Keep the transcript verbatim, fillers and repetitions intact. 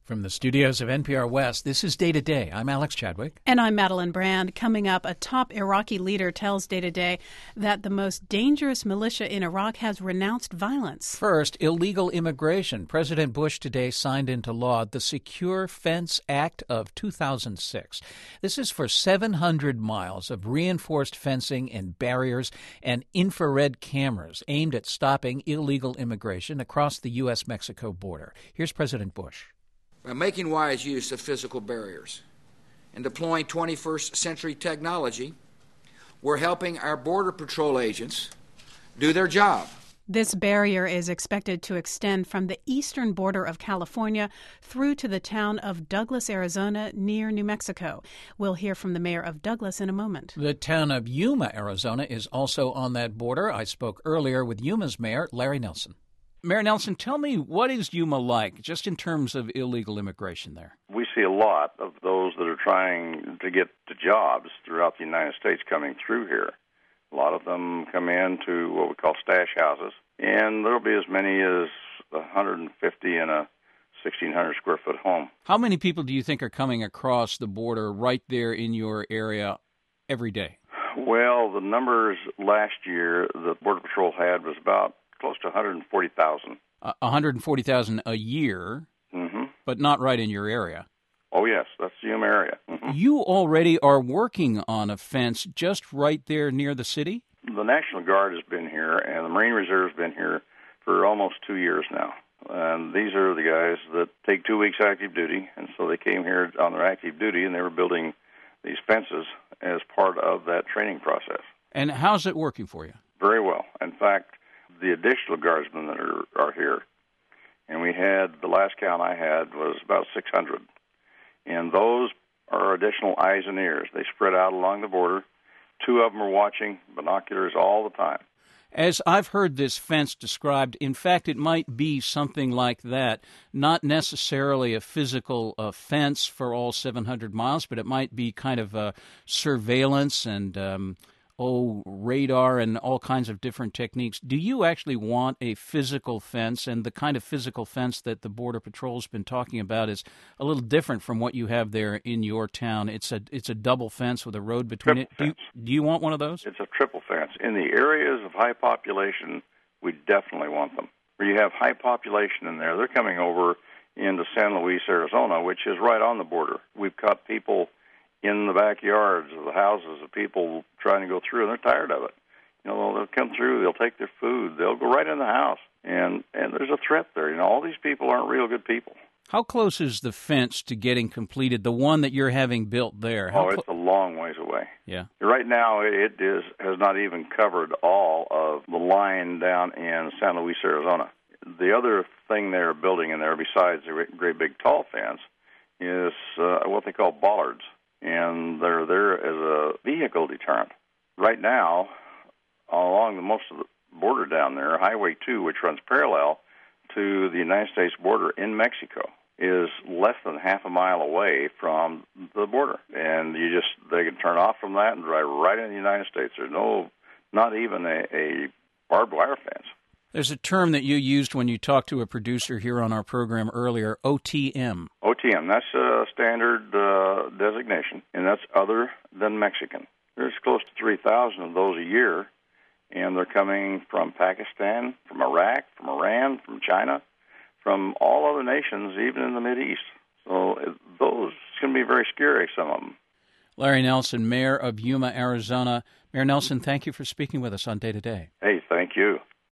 From the studios of N P R West, this is Day to Day. I'm Alex Chadwick. And I'm Madeline Brand. Coming up, a top Iraqi leader tells Day to Day that the most dangerous militia in Iraq has renounced violence. First, illegal immigration. President Bush today signed into law the Secure Fence Act of two thousand six. This is for seven hundred miles of reinforced fencing and barriers and infrared cameras aimed at stopping illegal immigration across the U S Mexico border. Here's President Bush. By making wise use of physical barriers and deploying twenty-first century technology, we're helping our Border Patrol agents do their job. This barrier is expected to extend from the eastern border of California through to the town of Douglas, Arizona, near New Mexico. We'll hear from the mayor of Douglas in a moment. The town of Yuma, Arizona, is also on that border. I spoke earlier with Yuma's mayor, Larry Nelson. Mayor Nelson, tell me, what is Yuma like, just in terms of illegal immigration there? We see a lot of those that are trying to get to jobs throughout the United States coming through here. A lot of them come in to what we call stash houses, and there'll be as many as one hundred fifty in a sixteen hundred square foot home. How many people do you think are coming across the border right there in your area every day? Well, the numbers last year that Border Patrol had was about close to one hundred forty thousand. Uh, one hundred forty thousand a year, mm-hmm. But not right in your area. Oh, yes, that's the Yuma area. Mm-hmm. You already are working on a fence just right there near the city? The National Guard has been here, and the Marine Reserve has been here for almost two years now. And these are the guys that take two weeks active duty, and so they came here on their active duty, and they were building these fences as part of that training process. And how's it working for you? Very well. In fact, the additional guardsmen that are, are here, and we had, the last count I had was about six hundred, and those are additional eyes and ears. They spread out along the border. Two of them are watching binoculars all the time. As I've heard this fence described, in fact, it might be something like that, not necessarily a physical uh, fence for all seven hundred miles, but it might be kind of a surveillance and um, oh, radar and all kinds of different techniques. Do you actually want a physical fence? And the kind of physical fence that the Border Patrol's been talking about is a little different from what you have there in your town. It's a it's a double fence with a road between triple it. Do you, do you want one of those? It's a triple fence. In the areas of high population, we definitely want them. Where you have high population in there, they're coming over into San Luis, Arizona, which is right on the border. We've caught people in the backyards of the houses of people trying to go through, and they're tired of it. You know, they'll come through, they'll take their food, they'll go right in the house, and, and there's a threat there. You know, all these people aren't real good people. How close is the fence to getting completed, the one that you're having built there? How oh, it's cl- a long ways away. Yeah. Right now, it is has not even covered all of the line down in San Luis, Arizona. The other thing they're building in there, besides the great big tall fence, is uh, what they call bollards. And they're there as a vehicle deterrent. Right now, along the most of the border down there, Highway two, which runs parallel to the United States border in Mexico, is less than half a mile away from the border. And you just, they can turn off from that and drive right into the United States. There's no, not even a, a barbed wire fence. There's a term that you used when you talked to a producer here on our program earlier, O T M. O T M, that's a standard uh, designation, and that's other than Mexican. There's close to three thousand of those a year, and they're coming from Pakistan, from Iraq, from Iran, from China, from all other nations, even in the Mideast. So those can be very scary, some of them. Larry Nelson, mayor of Yuma, Arizona. Mayor Nelson, thank you for speaking with us on Day to Day. Hey, thank you.